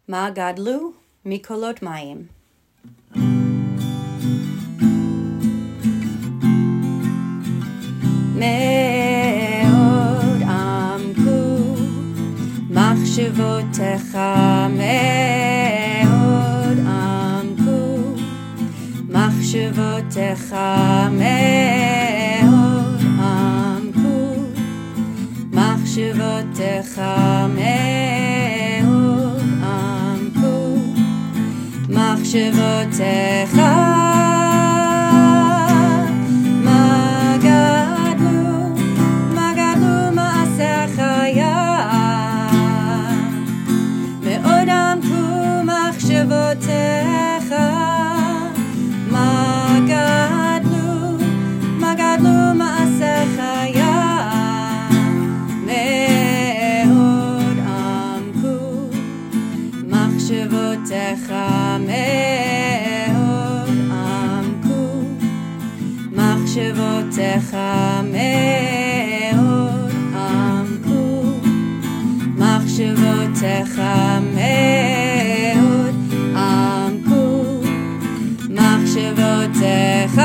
מה גדלו מקולות מים. מאוד עמקו מחשבותיך, מאוד עמקו מחשבותיך, מאוד עמקו מחשבותיך, מאוד עמקו מחשבותיך. מחשבותיך, מה גדלו מעשיך היה, מאוד עמקו מחשבותיך, מאוד עמקו מחשבותיך, מאוד עמקו מחשבותיך, מחשבותיך.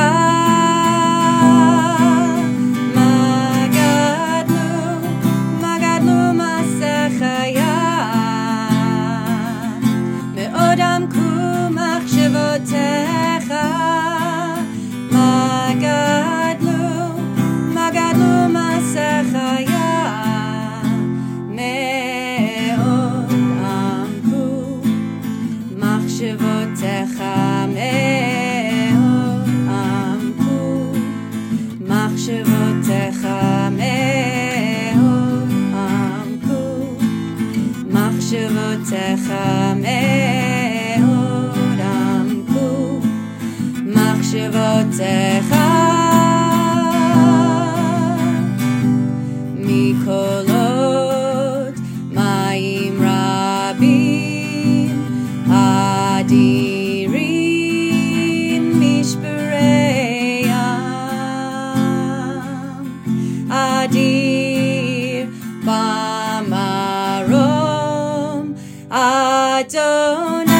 מה גדלו מעשיך היה, מאוד עמקו מחשבותיך, מה גדלו מעשיך היה, מאוד עמקו מחשבותיך, מחשבותיך, מאוד עמקו מחשבותיך, מאוד עמקו מחשבותיך. מקולות מים רבים אדירים משברי אדיר במרום אדוני.